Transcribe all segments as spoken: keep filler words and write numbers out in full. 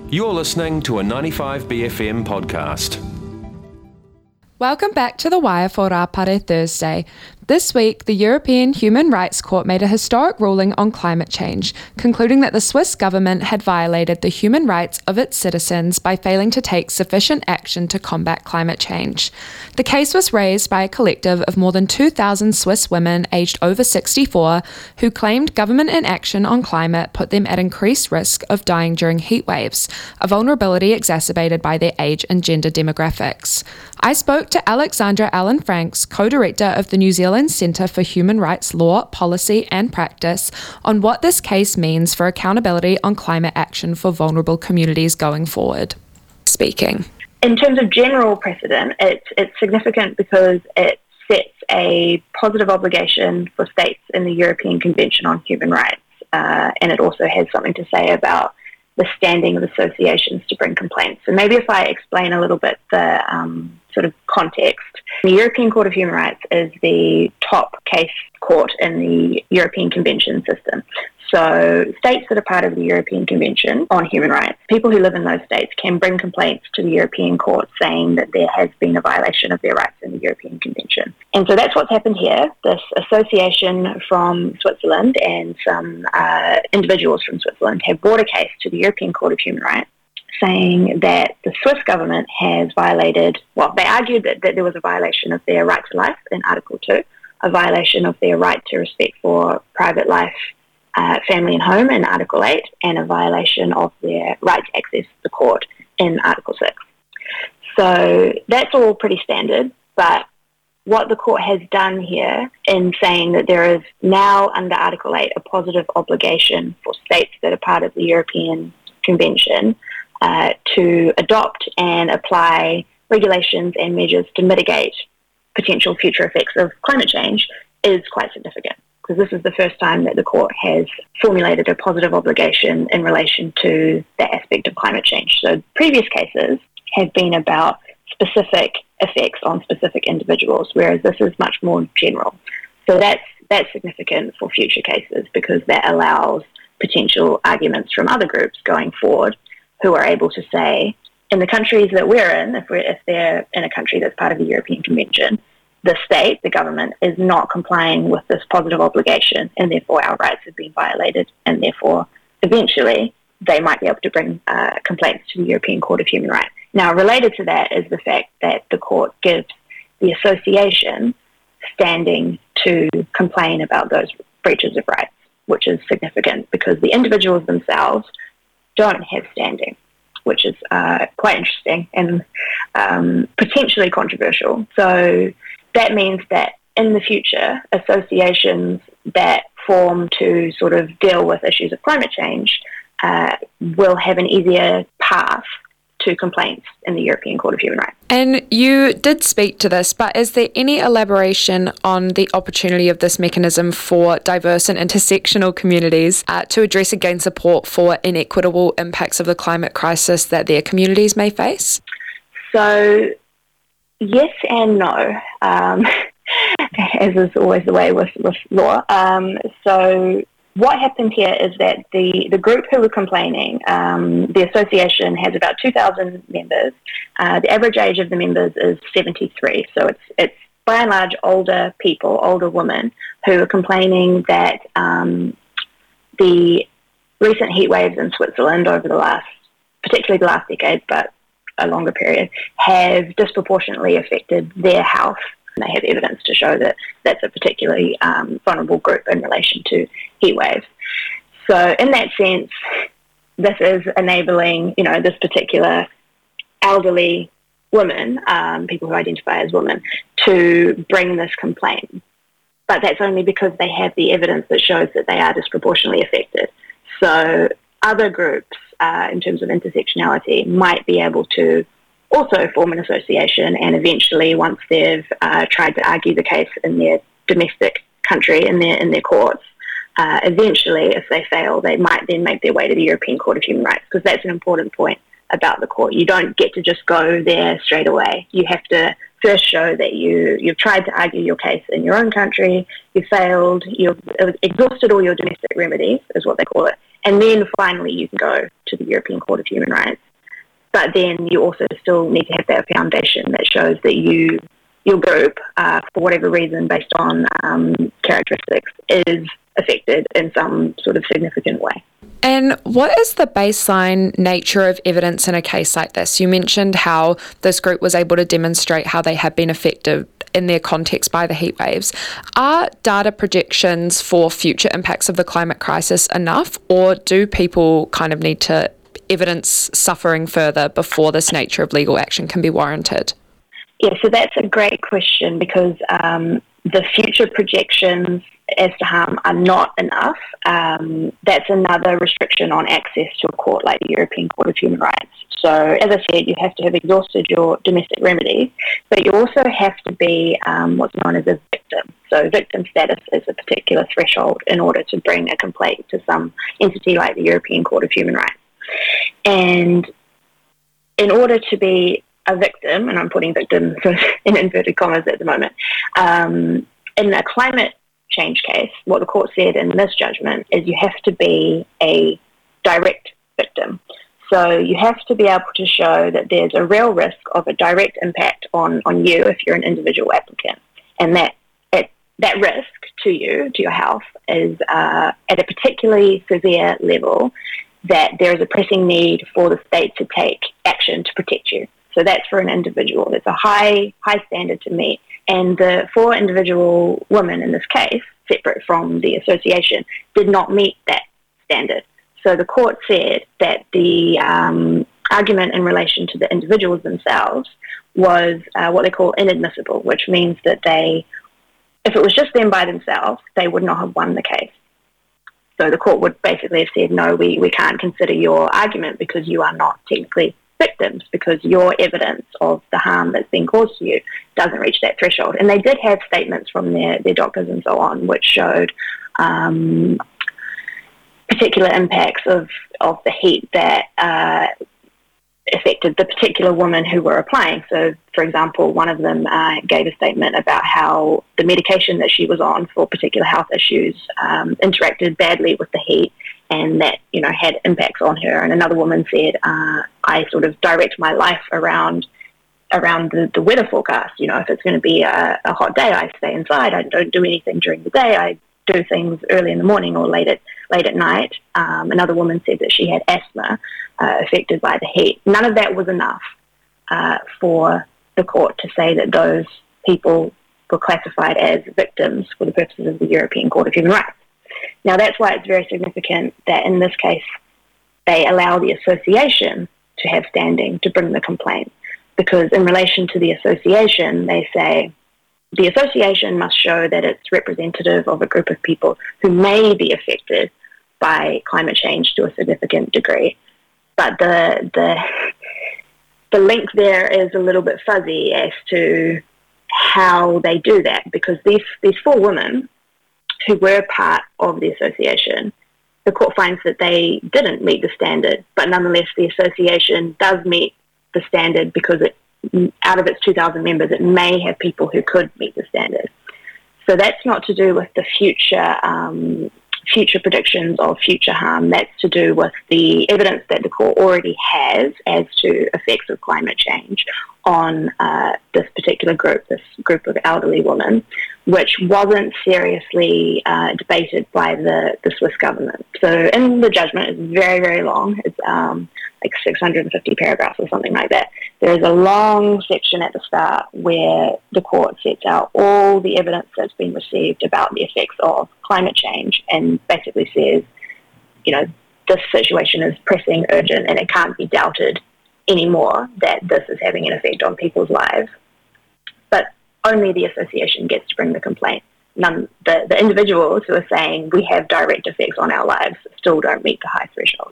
You're listening to a ninety-five B F M podcast. Welcome back to The Wire for Rapare Thursday. This week, the European Human Rights Court made a historic ruling on climate change, concluding that the Swiss government had violated the human rights of its citizens by failing to take sufficient action to combat climate change. The case was raised by a collective of more than two thousand Swiss women aged over sixty-four who claimed government inaction on climate put them at increased risk of dying during heat waves, a vulnerability exacerbated by their age and gender demographics. I spoke to Alexandra Allen Franks, co-director of the New Zealand Centre for Human Rights Law, Policy and Practice, on what this case means for accountability on climate action for vulnerable communities going forward. Speaking. In terms of general precedent, it's, it's significant because it sets a positive obligation for states in the European Convention on Human Rights, uh, and it also has something to say about the standing of associations to bring complaints. So maybe if I explain a little bit the um, sort of context. The European Court of Human Rights is the top case court in the European Convention system. So states that are part of the European Convention on Human Rights, people who live in those states can bring complaints to the European Court saying that there has been a violation of their rights in the European Convention. And so that's what's happened here. This association from Switzerland and some uh, individuals from Switzerland have brought a case to the European Court of Human Rights saying that the Swiss government has violated, well, they argued that, that there was a violation of their right to life in Article two, a violation of their right to respect for private life, Uh, family and home in Article eight, and a violation of their right to access the court in Article six. So that's all pretty standard, but what the court has done here in saying that there is now under Article eight a positive obligation for states that are part of the European Convention uh, to adopt and apply regulations and measures to mitigate potential future effects of climate change is quite significant, because this is the first time that the court has formulated a positive obligation in relation to that aspect of climate change. So previous cases have been about specific effects on specific individuals, whereas this is much more general. So that's that's significant for future cases, because that allows potential arguments from other groups going forward who are able to say, in the countries that we're in, if, we're, if they're in a country that's part of the European Convention, the state, the government, is not complying with this positive obligation, and therefore our rights have been violated, and therefore eventually they might be able to bring uh, complaints to the European Court of Human Rights. Now, related to that is the fact that the court gives the association standing to complain about those breaches of rights, which is significant because the individuals themselves don't have standing, which is uh, quite interesting and um, potentially controversial. So that means that in the future, associations that form to sort of deal with issues of climate change uh, will have an easier path to complaints in the European Court of Human Rights. And you did speak to this, but is there any elaboration on the opportunity of this mechanism for diverse and intersectional communities uh, to address and gain support for inequitable impacts of the climate crisis that their communities may face? So, yes and no, um, as is always the way with, with law. Um, so what happened here is that the, the group who were complaining, um, the association has about two thousand members. Uh, the average age of the members is seventy-three, so it's it's by and large older people, older women, who are complaining that um, the recent heat waves in Switzerland over the last, particularly the last decade, but a longer period, have disproportionately affected their health. And they have evidence to show that that's a particularly um, vulnerable group in relation to heat waves. So in that sense, this is enabling, you know, this particular elderly women, um, people who identify as women, to bring this complaint. But that's only because they have the evidence that shows that they are disproportionately affected. So other groups, uh, in terms of intersectionality, might be able to also form an association, and eventually, once they've uh, tried to argue the case in their domestic country, in their in their courts, uh, eventually, if they fail, they might then make their way to the European Court of Human Rights, because that's an important point about the court. You don't get to just go there straight away. You have to first show that you, you've tried to argue your case in your own country, you failed, you've exhausted all your domestic remedies, is what they call it, And then finally you can go to the European Court of Human Rights. But then you also still need to have that foundation that shows that you, your group, uh, for whatever reason, based on um, characteristics, is affected in some sort of significant way. And what is the baseline nature of evidence in a case like this? You mentioned how this group was able to demonstrate how they had been affected in their context by the heat waves. Are data projections for future impacts of the climate crisis enough, or do people kind of need to evidence suffering further before this nature of legal action can be warranted? Yeah, so that's a great question, because um, the future projections as to harm are not enough. Um, that's another restriction on access to a court like the European Court of Human Rights. So, as I said, you have to have exhausted your domestic remedies, but you also have to be um, what's known as a victim. So victim status is a particular threshold in order to bring a complaint to some entity like the European Court of Human Rights. And in order to be a victim, and I'm putting victim in inverted commas at the moment, um, in a climate change case, what the court said in this judgment is you have to be a direct victim. So you have to be able to show that there's a real risk of a direct impact on, on you if you're an individual applicant, and that it, that risk to you, to your health, is uh, at a particularly severe level that there is a pressing need for the state to take action to protect you. So that's for an individual. It's a high high standard to meet. And the four individual women in this case, separate from the association, did not meet that standard. So the court said that the um, argument in relation to the individuals themselves was uh, what they call inadmissible, which means that they, if it was just them by themselves, they would not have won the case. So the court would basically have said, no, we, we can't consider your argument because you are not technically victims, because your evidence of the harm that's been caused to you doesn't reach that threshold. And they did have statements from their, their doctors and so on, which showed um, particular impacts of, of the heat that uh, affected the particular women who were applying. So, for example, one of them uh, gave a statement about how the medication that she was on for particular health issues um, interacted badly with the heat, and that, you know, had impacts on her. And another woman said, uh, I sort of direct my life around around the, the weather forecast. You know, if it's going to be a, a hot day, I stay inside. I don't do anything during the day. I do things early in the morning or late at late at night. Um, another woman said that she had asthma uh, affected by the heat. None of that was enough uh, for the court to say that those people were classified as victims for the purposes of the European Court of Human Rights. Now, that's why it's very significant that in this case they allow the association to have standing to bring the complaint, because in relation to the association, they say the association must show that it's representative of a group of people who may be affected by climate change to a significant degree. But the the the link there is a little bit fuzzy as to how they do that, because these these four women who were part of the association, the court finds that they didn't meet the standard, but nonetheless the association does meet the standard because it, out of its two thousand members, it may have people who could meet the standard. So that's not to do with the future um, future predictions of future harm. That's to do with the evidence that the court already has as to effects of climate change on uh, this particular group, this group of elderly women, which wasn't seriously uh, debated by the, the Swiss government. So in the judgment, it's very, very long. It's um, like six hundred fifty paragraphs or something like that. There's a long section at the start where the court sets out all the evidence that's been received about the effects of climate change and basically says, you know, this situation is pressing, urgent, and it can't be doubted anymore that this is having an effect on people's lives. But only the association gets to bring the complaint. None, the, the individuals who are saying we have direct effects on our lives still don't meet the high threshold.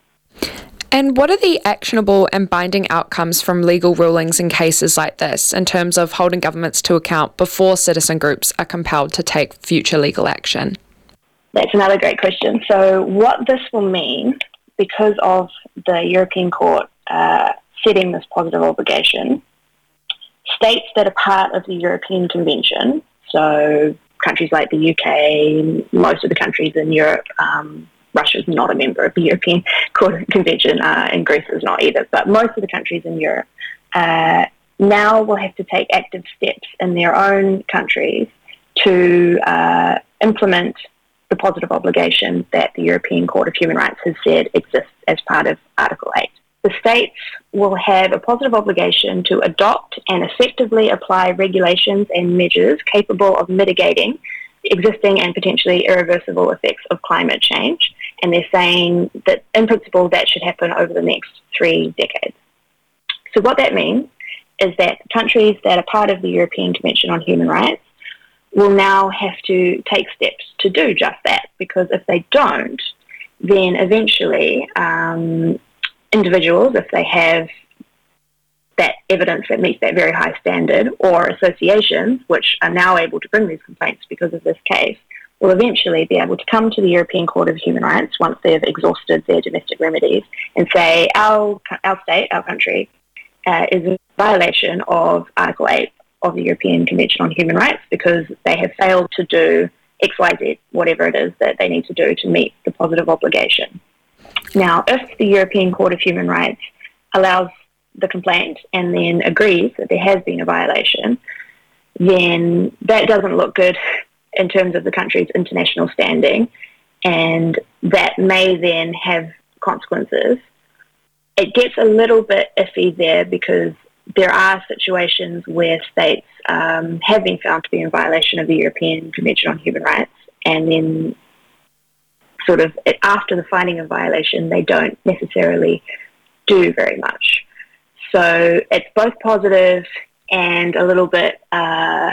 And what are the actionable and binding outcomes from legal rulings in cases like this in terms of holding governments to account before citizen groups are compelled to take future legal action? That's another great question. So what this will mean, because of the European Court uh, setting this positive obligation, states that are part of the European Convention, so countries like the U K, most of the countries in Europe, um, Russia's not a member of the European Court Convention, uh, and Greece is not either. But most of the countries in Europe uh, now will have to take active steps in their own countries to uh, implement the positive obligation that the European Court of Human Rights has said exists as part of Article eight. The states will have a positive obligation to adopt and effectively apply regulations and measures capable of mitigating existing and potentially irreversible effects of climate change. And they're saying that, in principle, that should happen over the next three decades. So what that means is that countries that are part of the European Convention on Human Rights will now have to take steps to do just that, because if they don't, then eventually um, individuals, if they have that evidence that meets that very high standard, or associations, which are now able to bring these complaints because of this case, will eventually be able to come to the European Court of Human Rights once they've exhausted their domestic remedies and say, our, our state, our country, uh, is in violation of Article eight of the European Convention on Human Rights because they have failed to do X Y Z, whatever it is that they need to do to meet the positive obligation. Now, if the European Court of Human Rights allows the complaint and then agrees that there has been a violation, then that doesn't look good in terms of the country's international standing, and that may then have consequences. It gets a little bit iffy there because there are situations where states um, have been found to be in violation of the European Convention on Human Rights, and then sort of after the finding of violation, they don't necessarily do very much. So it's both positive and a little bit, uh,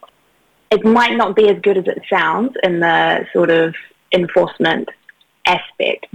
it might not be as good as it sounds in the sort of enforcement aspect,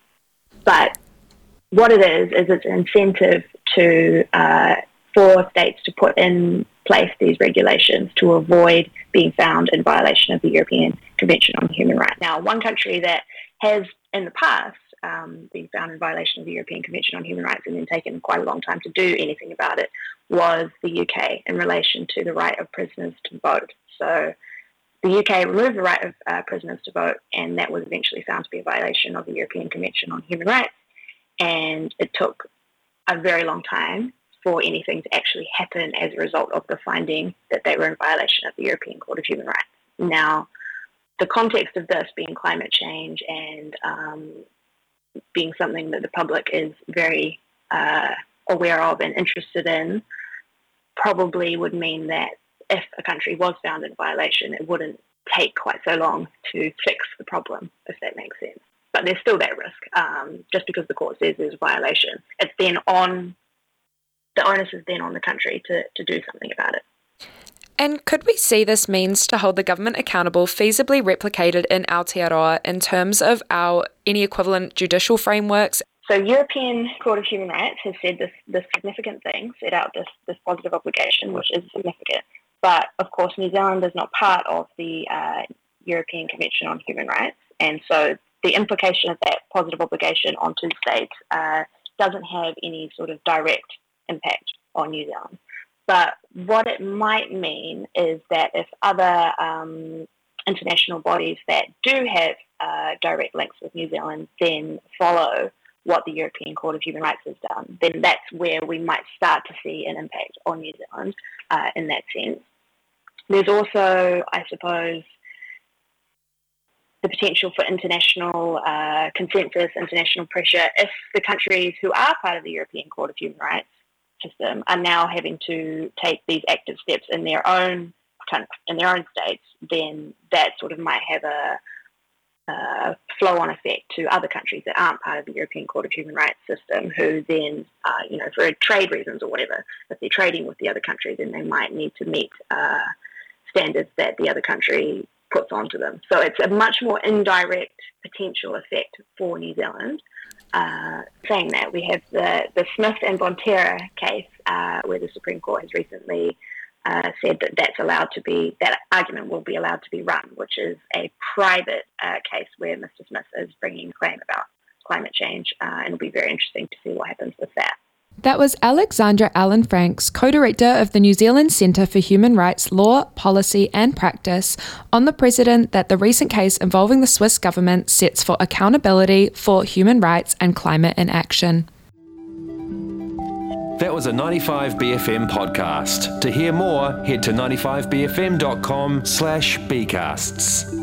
but what it is, is it's an incentive to uh, for states to put in place these regulations to avoid being found in violation of the European Convention on Human Rights. Now, one country that has in the past um, been found in violation of the European Convention on Human Rights and then taken quite a long time to do anything about it was the U K in relation to the right of prisoners to vote. So the U K removed the right of uh, prisoners to vote, and that was eventually found to be a violation of the European Convention on Human Rights. And it took a very long time for anything to actually happen as a result of the finding that they were in violation of the European Court of Human Rights. Now, the context of this being climate change and um, being something that the public is very uh, aware of and interested in probably would mean that if a country was found in violation, it wouldn't take quite so long to fix the problem, if that makes sense. But there's still that risk, um, just because the court says there's a violation. It's then on, the onus is then on the country to, to do something about it. And could we see this means to hold the government accountable feasibly replicated in Aotearoa in terms of our any equivalent judicial frameworks? So European Court of Human Rights has said this, this significant thing, set out this, this positive obligation, which is significant. But, of course, New Zealand is not part of the uh, European Convention on Human Rights, and so the implication of that positive obligation on two states uh, doesn't have any sort of direct impact on New Zealand. But what it might mean is that if other um, international bodies that do have uh, direct links with New Zealand then follow what the European Court of Human Rights has done, then that's where we might start to see an impact on New Zealand uh, in that sense. There's also, I suppose, the potential for international uh, consensus, international pressure, if the countries who are part of the European Court of Human Rights system are now having to take these active steps in their own in their own states, then that sort of might have a, a flow-on effect to other countries that aren't part of the European Court of Human Rights system, who then, uh, you know, for trade reasons or whatever, if they're trading with the other country, then they might need to meet uh, standards that the other country puts onto them. So it's a much more indirect potential effect for New Zealand. Uh, saying that, we have the, the Smith and Bonterra case uh, where the Supreme Court has recently uh, said that that's allowed to be, that argument will be allowed to be run, which is a private uh, case where Mister Smith is bringing a claim about climate change, uh, and it'll be very interesting to see what happens with that. That was Alexandra Allen Franks, co-director of the New Zealand Centre for Human Rights Law, Policy and Practice, on the precedent that the recent case involving the Swiss government sets for accountability for human rights and climate inaction. That was a ninety-five B F M podcast. To hear more, head to ninety-five b f m dot com slash bcasts.